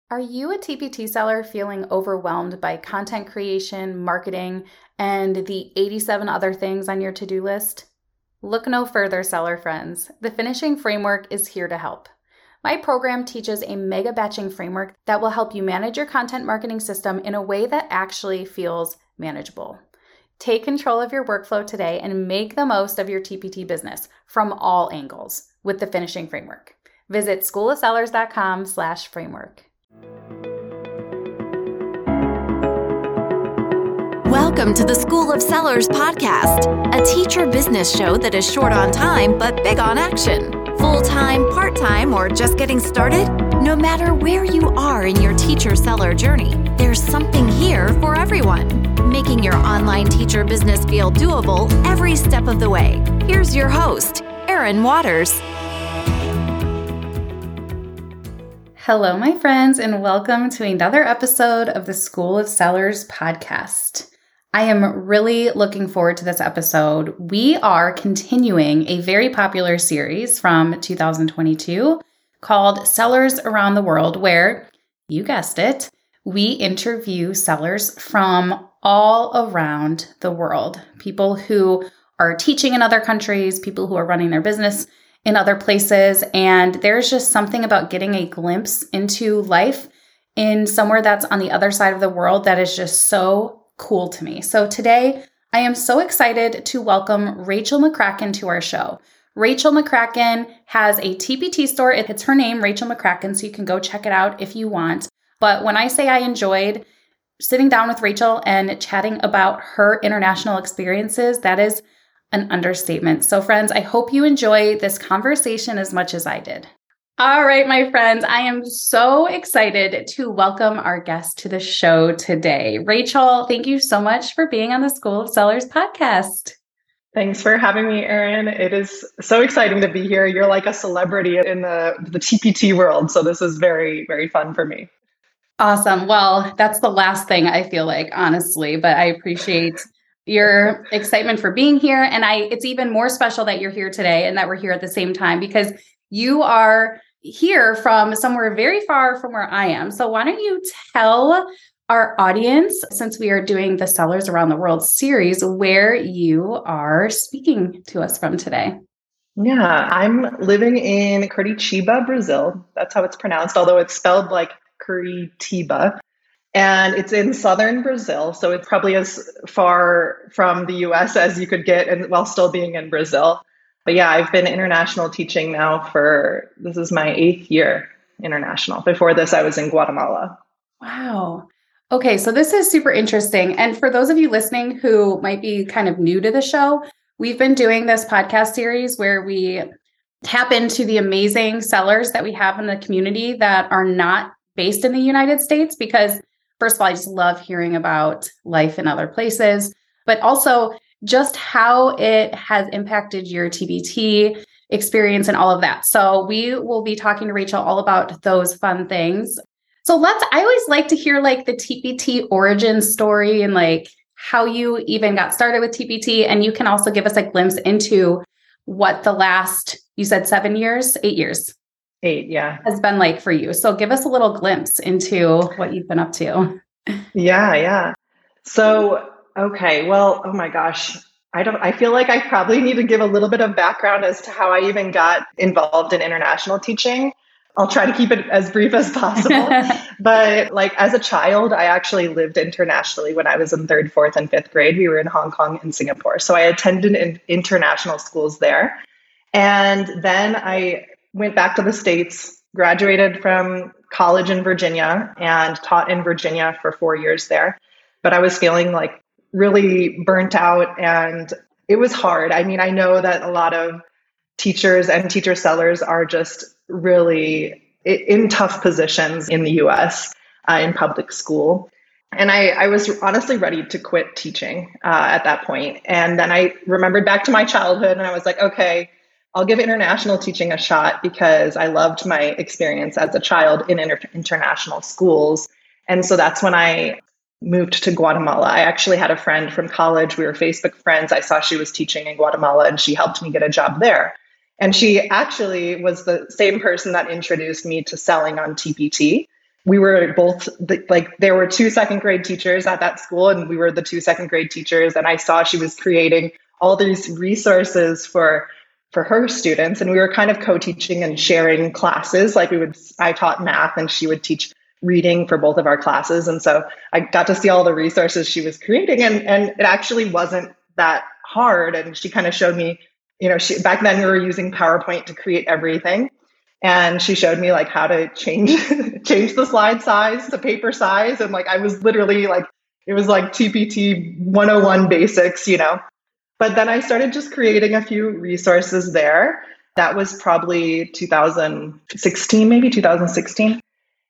Are you a TPT seller feeling overwhelmed by content creation, marketing, and the 87 other things on your to-do list? Look no further, seller friends. The Finishing Framework is here to help. My program teaches a mega batching framework that will help you manage your content marketing system in a way that actually feels manageable. Take control of your workflow today and make the most of your TPT business from all angles with the Finishing Framework. Visit schoolofsellers.com/framework. Welcome to the School of Sellers podcast, a teacher business show that is short on time but big on action. Full-time, part-time, or just getting started? No matter where you are in your teacher-seller journey, there's something here for everyone, making your online teacher business feel doable every step of the way. Here's your host, Erin Waters. Hello, my friends, and welcome to another episode of the School of Sellers podcast. I am really looking forward to this episode. We are continuing a very popular series from 2022 called Sellers Around the World, where, you guessed it, we interview sellers from all around the world. People who are teaching in other countries, people who are running their business in other places, and there's just something about getting a glimpse into life in somewhere that's on the other side of the world that is just so cool to me. So today, I am so excited to welcome Rachel McCracken to our show. Rachel McCracken has a TPT store. It's her name, Rachel McCracken, so you can go check it out if you want. But when I say I enjoyed sitting down with Rachel and chatting about her international experiences, that is an understatement. So friends, I hope you enjoy this conversation as much as I did. All right, my friends, I am so excited to welcome our guest to the show today. Rachel, thank you so much for being on the School of Sellers podcast. Thanks for having me, Erin. It is so exciting to be here. You're like a celebrity in the TPT world. So this is very, very fun for me. Awesome. Well, that's the last thing I feel like, honestly, but I appreciate your excitement for being here. And it's even more special that you're here today and that we're here at the same time because you are here from somewhere very far from where I am. So why don't you tell our audience, since we are doing the Sellers Around the World series, where you are speaking to us from today? Yeah, I'm living in Curitiba, Brazil. That's how it's pronounced, although it's spelled like Curitiba. And it's in southern Brazil. So it's probably as far from the US as you could get and while still being in Brazil. But yeah, I've been international teaching now this is my 8th year international. Before this, I was in Guatemala. Wow. Okay, so this is super interesting. And for those of you listening who might be kind of new to the show, we've been doing this podcast series where we tap into the amazing sellers that we have in the community that are not based in the United States, because first of all, I just love hearing about life in other places, but also just how it has impacted your TPT experience and all of that. So we will be talking to Rachel all about those fun things. So I always like to hear like the TPT origin story and like how you even got started with TPT. And you can also give us a glimpse into what the last, you said 7 years, 8 years. 8, yeah. Has been like for you. So give us a little glimpse into what you've been up to. Yeah. So, okay. Well, oh my gosh. I feel like I probably need to give a little bit of background as to how I even got involved in international teaching. I'll try to keep it as brief as possible. But like as a child, I actually lived internationally when I was in 3rd, 4th, and 5th grade. We were in Hong Kong and Singapore. So I attended international schools there. And then I went back to the States, graduated from college in Virginia and taught in Virginia for 4 years there. But I was feeling like really burnt out and it was hard. I mean, I know that a lot of teachers and teacher sellers are just really in tough positions in the US in public school. And I was honestly ready to quit teaching at that point. And then I remembered back to my childhood and I was like, okay, I'll give international teaching a shot because I loved my experience as a child in international schools. And so that's when I moved to Guatemala. I actually had a friend from college. We were Facebook friends. I saw she was teaching in Guatemala and she helped me get a job there. And she actually was the same person that introduced me to selling on TPT. we were both there were 2 second grade teachers at that school, and we were the 2 second grade teachers. And I saw she was creating all these resources for her students, and we were kind of co-teaching and sharing classes. I taught math and she would teach reading for both of our classes. And so I got to see all the resources she was creating, and it actually wasn't that hard. And she kind of showed me, back then we were using PowerPoint to create everything. And she showed me how to change the slide size to paper size. And I was literally it was TPT 101 basics, But then I started just creating a few resources there. That was probably 2016, maybe 2016.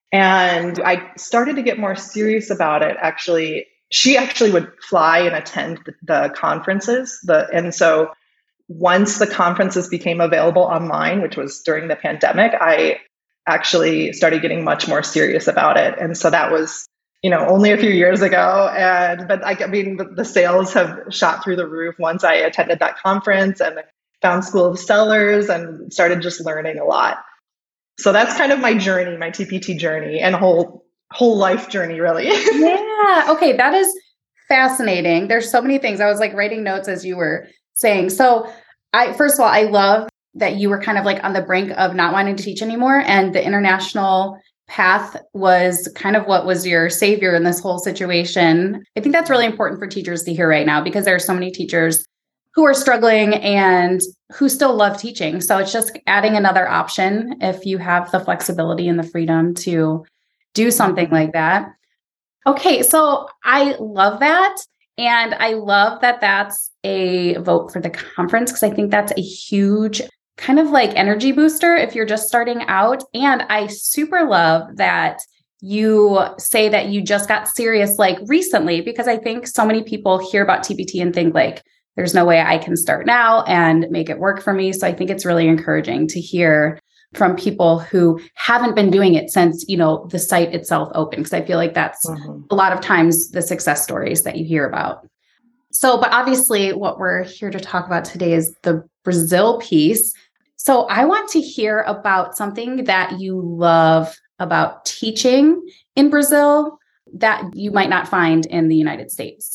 And I started to get more serious about it. Actually, she actually would fly and attend the conferences. And so once the conferences became available online, which was during the pandemic, I actually started getting much more serious about it. And so that was, only a few years ago. But the sales have shot through the roof once I attended that conference and found School of Sellers and started just learning a lot. So that's kind of my journey, my TPT journey, and whole life journey, really. Yeah. Okay. That is fascinating. There's so many things. I was writing notes as you were saying. So first of all, I love that you were kind of on the brink of not wanting to teach anymore. And the international path was kind of what was your savior in this whole situation. I think that's really important for teachers to hear right now, because there are so many teachers who are struggling and who still love teaching. So it's just adding another option if you have the flexibility and the freedom to do something like that. Okay, so I love that. And I love that that's a vote for the conference, because I think that's a huge kind of energy booster if you're just starting out. And I super love that you say that you just got serious recently, because I think so many people hear about TPT and think there's no way I can start now and make it work for me. So I think it's really encouraging to hear from people who haven't been doing it since, the site itself opened. Because I feel that's a lot of times the success stories that you hear about. So, but obviously what we're here to talk about today is the Brazil piece. So I want to hear about something that you love about teaching in Brazil that you might not find in the United States.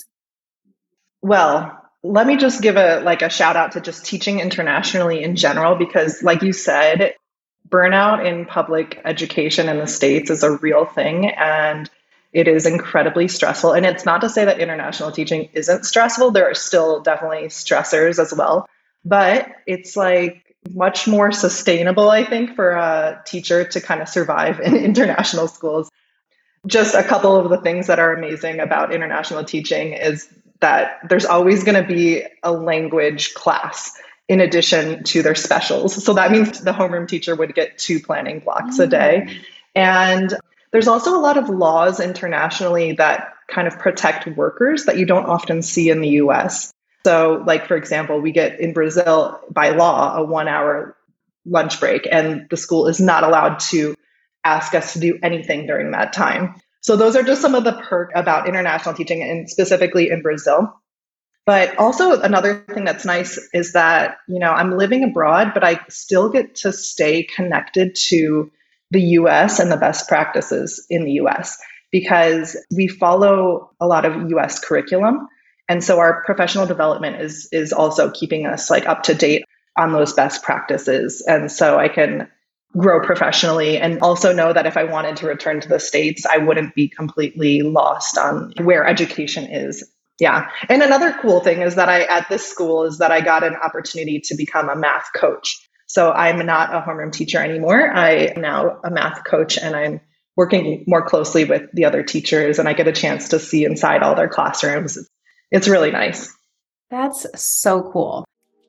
Well, let me just give a shout out to just teaching internationally in general, because like you said, burnout in public education in the States is a real thing, and it is incredibly stressful. And it's not to say that international teaching isn't stressful. There are still definitely stressors as well, but it's much more sustainable, I think, for a teacher to kind of survive in international schools. Just a couple of the things that are amazing about international teaching is that there's always going to be a language class in addition to their specials. So that means the homeroom teacher would get 2 planning blocks a day. And there's also a lot of laws internationally that kind of protect workers that you don't often see in the US. So for example, we get in Brazil by law a 1-hour lunch break, and the school is not allowed to ask us to do anything during that time. So those are just some of the perks about international teaching, and specifically in Brazil. But also another thing that's nice is that, I'm living abroad, but I still get to stay connected to the US and the best practices in the US, because we follow a lot of US curriculum. And so our professional development is also keeping us up to date on those best practices. And so I can grow professionally, and also know that if I wanted to return to the States, I wouldn't be completely lost on where education is. Yeah. And another cool thing is that at this school is that I got an opportunity to become a math coach. So I'm not a homeroom teacher anymore. I am now a math coach, and I'm working more closely with the other teachers, and I get a chance to see inside all their classrooms. It's really nice. That's so cool.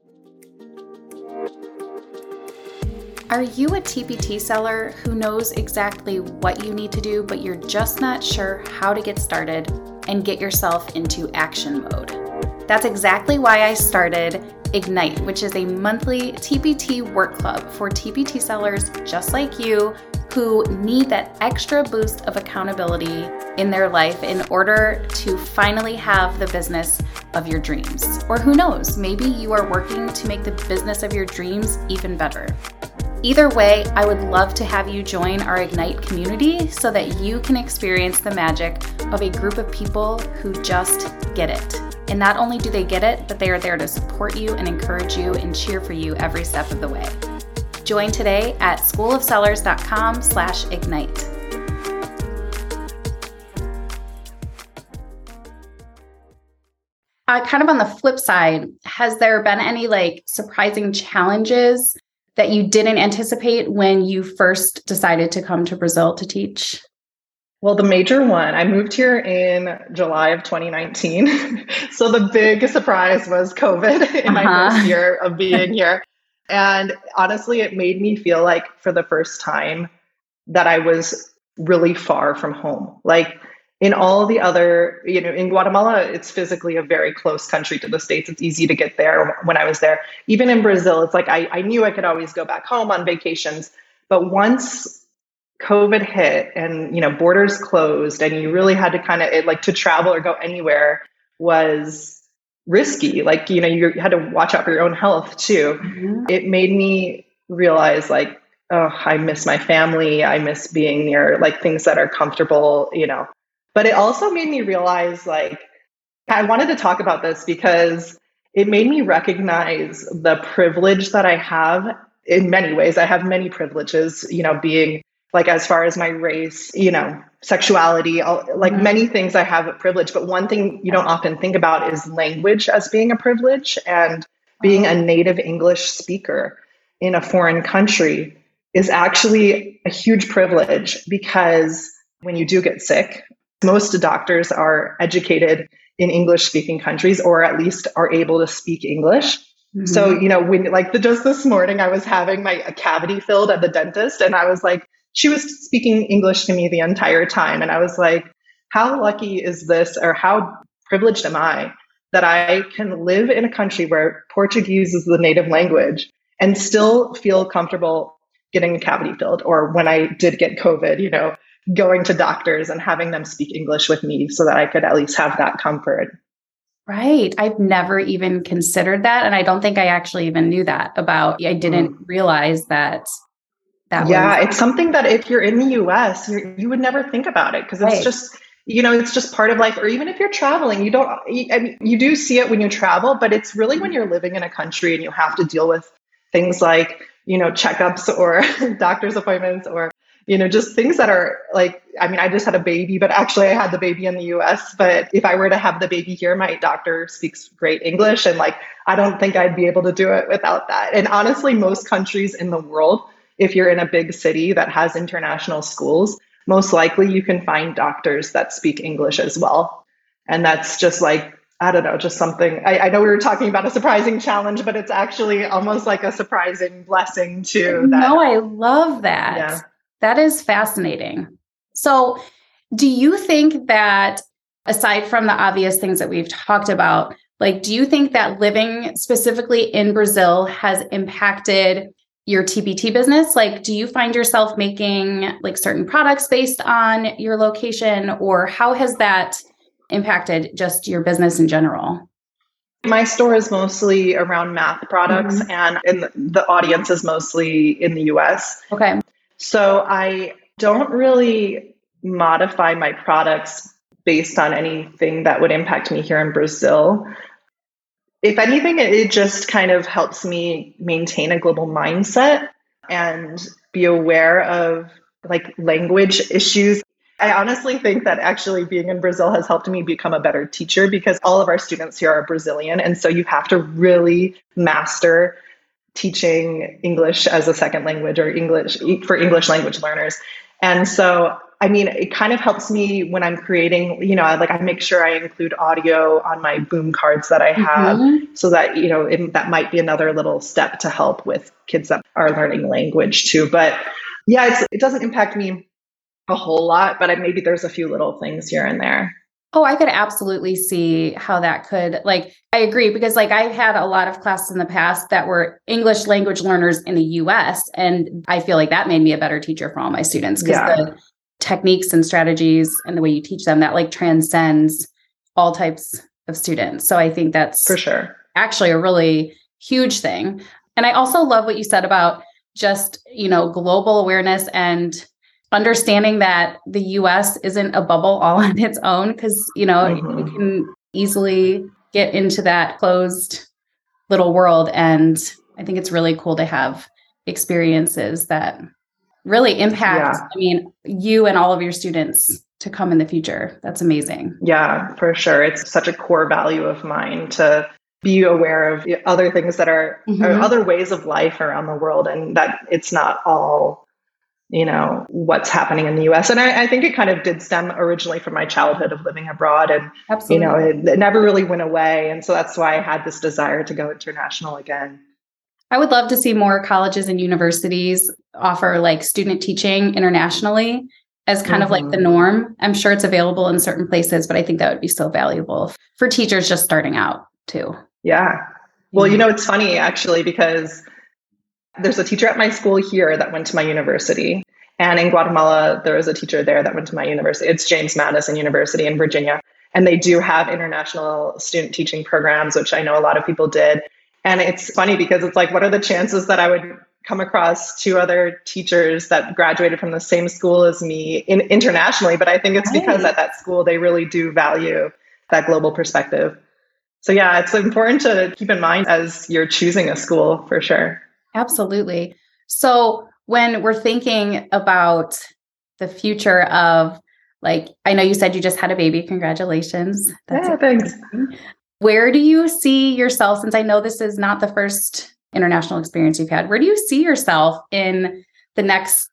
Are you a TPT seller who knows exactly what you need to do, but you're just not sure how to get started and get yourself into action mode? That's exactly why I started Ignite, which is a monthly TPT work club for TPT sellers just like you who need that extra boost of accountability in their life in order to finally have the business of your dreams. Or who knows, maybe you are working to make the business of your dreams even better. Either way, I would love to have you join our Ignite community so that you can experience the magic of a group of people who just get it. And not only do they get it, but they are there to support you and encourage you and cheer for you every step of the way. Join today at schoolofsellers.com/ignite. Kind of on the flip side, has there been any surprising challenges that you didn't anticipate when you first decided to come to Brazil to teach? Well, the major one, I moved here in July of 2019. So the big surprise was COVID in my first year of being here. And honestly, it made me feel like for the first time that I was really far from home. In all the other, in Guatemala, it's physically a very close country to the States. It's easy to get there when I was there. Even in Brazil, it's I knew I could always go back home on vacations. But once COVID hit and, borders closed and you really had to to travel or go anywhere was risky. You had to watch out for your own health too. Mm-hmm. It made me realize I miss my family. I miss being near things that are comfortable, But it also made me realize, I wanted to talk about this because it made me recognize the privilege that I have in many ways. I have many privileges, being as far as my race, sexuality, many things I have a privilege. But one thing you don't often think about is language as being a privilege, and being a native English speaker in a foreign country is actually a huge privilege, because when you do get sick, most doctors are educated in English-speaking countries, or at least are able to speak English. Mm-hmm. So, when just this morning, I was having my cavity filled at the dentist, and I was she was speaking English to me the entire time. And I was how lucky is this, or how privileged am I that I can live in a country where Portuguese is the native language and still feel comfortable getting a cavity filled, or when I did get COVID, going to doctors and having them speak English with me so that I could at least have that comfort. Right. I've never even considered that. And I don't think I actually even knew that about, I didn't realize that. It's something that if you're in the US, you would never think about it, because it's just, it's just part of life. Or even if you're traveling, you do see it when you travel, but it's really when you're living in a country and you have to deal with things checkups or doctor's appointments, or just things that are I just had a baby, but actually I had the baby in the US. But if I were to have the baby here, my doctor speaks great English. And I don't think I'd be able to do it without that. And honestly, most countries in the world, if you're in a big city that has international schools, most likely you can find doctors that speak English as well. And that's just I don't know, just something. I know we were talking about a surprising challenge, but it's actually almost like a surprising blessing too. No, I love that. Yeah. That is fascinating. So do you think that, aside from the obvious things that we've talked about, do you think that living specifically in Brazil has impacted your TPT business? Do you find yourself making certain products based on your location, or how has that impacted just your business in general? My store is mostly around math products, and the audience is mostly in the US. Okay. So I don't really modify my products based on anything that would impact me here in Brazil. If anything, it just kind of helps me maintain a global mindset and be aware of language issues. I honestly think that actually being in Brazil has helped me become a better teacher, because all of our students here are Brazilian. And so you have to really master teaching English as a second language, or English for English language learners. And so, it kind of helps me when I'm creating, I make sure I include audio on my boom cards that I have, so that, that might be another little step to help with kids that are learning language too. But it doesn't impact me a whole lot, but maybe there's a few little things here and there. Oh, I could absolutely see how that could, I agree, because I've had a lot of classes in the past that were English language learners in the US. And I feel like that made me a better teacher for all my students, because the techniques and strategies and the way you teach them, that transcends all types of students. So I think that's for sure actually a really huge thing. And I also love what you said about just, global awareness and understanding that the US isn't a bubble all on its own, because, you can easily get into that closed little world. And I think it's really cool to have experiences that really impact, you and all of your students to come in the future. That's amazing. Yeah, for sure. It's such a core value of mine to be aware of other things that are other ways of life around the world, and that it's not all, what's happening in the US. And I think it kind of did stem originally from my childhood of living abroad, and, Absolutely. It never really went away. And so that's why I had this desire to go international again. I would love to see more colleges and universities offer like student teaching internationally as kind of like the norm. I'm sure it's available in certain places, but I think that would be so valuable for teachers just starting out too. Yeah. Well, it's funny actually, because there's a teacher at my school here that went to my university. And in Guatemala, there was a teacher there that went to my university. It's James Madison University in Virginia. And they do have international student teaching programs, which I know a lot of people did. And it's funny because it's like, what are the chances that I would come across two other teachers that graduated from the same school as me internationally? But I think it's because at that school, they really do value that global perspective. So yeah, it's important to keep in mind as you're choosing a school for sure. Absolutely. So when we're thinking about the future of, like, I know you said you just had a baby. Congratulations. That's thanks. Where do you see yourself, since I know this is not the first international experience you've had, where do you see yourself in the next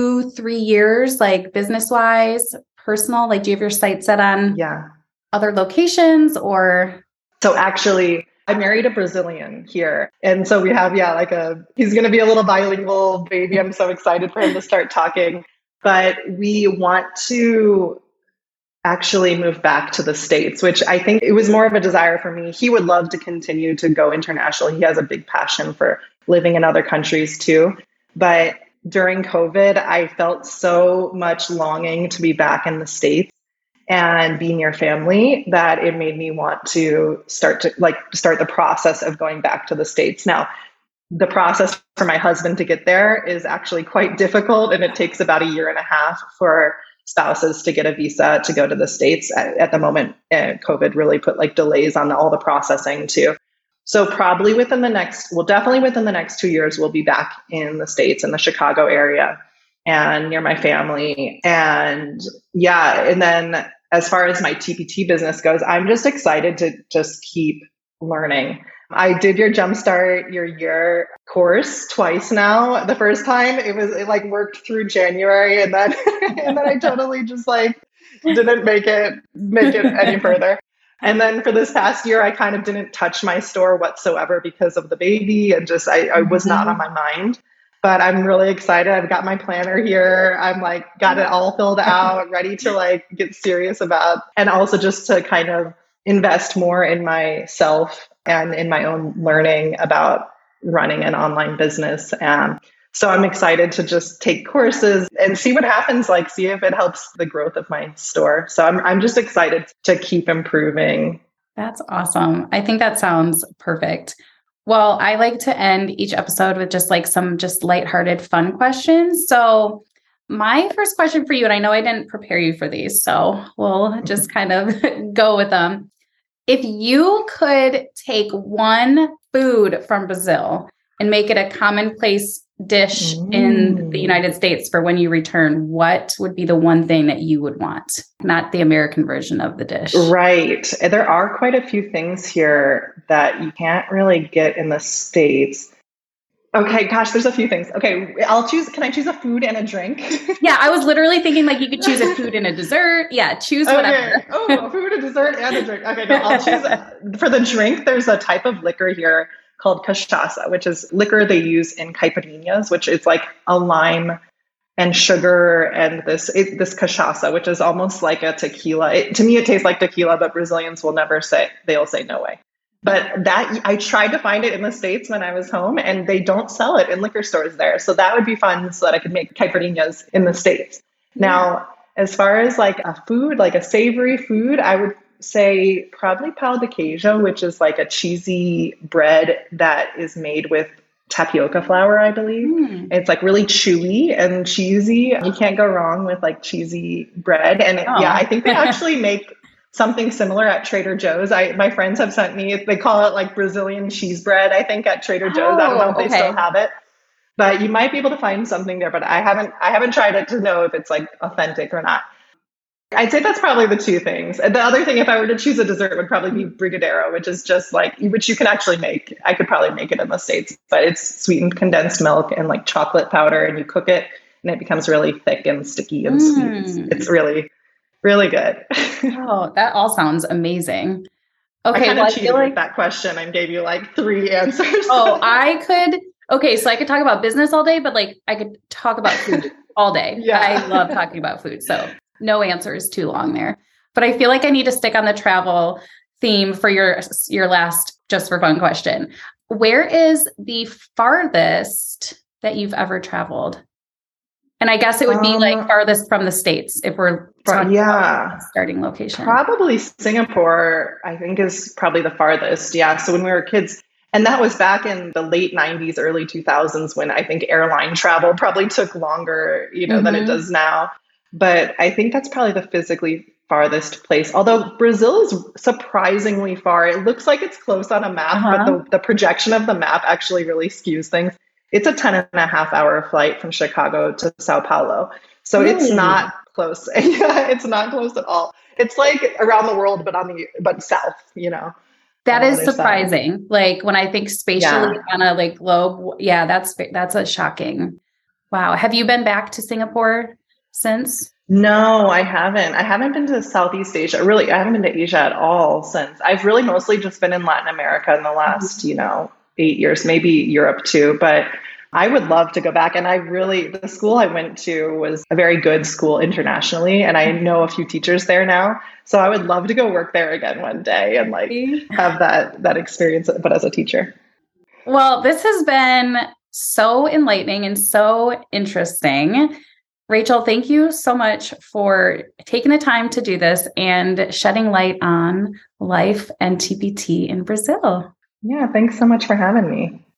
2-3 years, like business-wise, personal? Like, do you have your sights set on other locations or? So actually, I married a Brazilian here. And so we have, he's going to be a little bilingual baby. I'm so excited for him to start talking. But we want to actually move back to the States, which I think it was more of a desire for me. He would love to continue to go international. He has a big passion for living in other countries too. But during COVID, I felt so much longing to be back in the States and be near family that it made me want to start the process of going back to the States. Now, the process for my husband to get there is actually quite difficult, and it takes about 1.5 years for spouses to get a visa to go to the States. At the moment, COVID really put delays on all the processing too. So probably definitely within the next 2 years, we'll be back in the States, in the Chicago area and near my family. And and then as far as my TPT business goes, I'm just excited to just keep learning. I did your Jumpstart Your Year course twice now. The first time it worked through January, and then and then I totally just didn't make it any further. And then for this past year, I kind of didn't touch my store whatsoever because of the baby, and just I was not on my mind. But I'm really excited. I've got my planner here. I'm got it all filled out, ready to get serious about, and also just to kind of invest more in myself and in my own learning about running an online business. And so I'm excited to just take courses and see what happens, see if it helps the growth of my store. So I'm just excited to keep improving. That's awesome. I think that sounds perfect. Well, I like to end each episode with just some lighthearted, fun questions. So my first question for you, and I know I didn't prepare you for these, so we'll just kind of go with them. If you could take one food from Brazil and make it a commonplace dish in the United States for when you return, what would be the one thing that you would want? Not the American version of the dish. Right. There are quite a few things here that you can't really get in the States. Okay, gosh, there's a few things. Okay, can I choose a food and a drink? Yeah, I was literally thinking you could choose a food and a dessert. Yeah, choose whatever. Okay. Oh, a food, a dessert, and a drink. Okay, no, I'll choose. For the drink, there's a type of liquor here called cachaça, which is liquor they use in caipirinhas, which is a lime and sugar and this cachaça, which is almost like a tequila. To me, it tastes like tequila, but Brazilians will never say, they'll say no way. But that I tried to find it in the States when I was home, and they don't sell it in liquor stores there. So that would be fun so that I could make caipirinhas in the States. Yeah. Now, as far as a food, a savory food, I would say probably pão de queijo, which is a cheesy bread that is made with tapioca flour, I believe. It's like really chewy and cheesy. You can't go wrong with like cheesy bread. And I think they actually make something similar at Trader Joe's. My friends have sent me, they call it like Brazilian cheese bread, I think, at Trader Joe's. I don't know if they still have it, but you might be able to find something there, but I haven't tried it to know if it's like authentic or not. I'd say that's probably the two things. And the other thing, if I were to choose a dessert, would probably be Brigadeiro, which is just like, which you can actually make. I could probably make it in the States, but it's sweetened condensed milk and like chocolate powder, and you cook it and it becomes really thick and sticky and sweet. It's really, really good. Oh, that all sounds amazing. Okay. I kind of cheated with that question and gave you like 3 answers. Oh, okay. So I could talk about business all day, but like I could talk about food all day. Yeah. I love talking about food. So no answer is too long there, but I feel like I need to stick on the travel theme for your last just for fun question. Where is the farthest that you've ever traveled? And I guess it would be like farthest from the States if we're talking about starting location. Probably Singapore, I think, is probably the farthest. Yeah. So when we were kids, and that was back in the late 90s, early 2000s, when I think airline travel probably took longer, than it does now. But I think that's probably the physically farthest place. Although Brazil is surprisingly far. It looks like it's close on a map, but the projection of the map actually really skews things. It's a 10.5-hour flight from Chicago to Sao Paulo. So It's not close. Yeah, it's not close at all. It's like around the world, but south, That is surprising. Side. Like when I think spatially on a like globe, that's a shocking. Wow. Have you been back to Singapore since? No, I haven't. I haven't been to Southeast Asia. Really, I haven't been to Asia at all since. I've really mostly just been in Latin America in the last, 8 years, maybe Europe too. But I would love to go back. And the school I went to was a very good school internationally. And I know a few teachers there now. So I would love to go work there again one day and like have that experience, but as a teacher. Well, this has been so enlightening and so interesting. Rachel, thank you so much for taking the time to do this and shedding light on life and TPT in Brazil. Yeah, thanks so much for having me.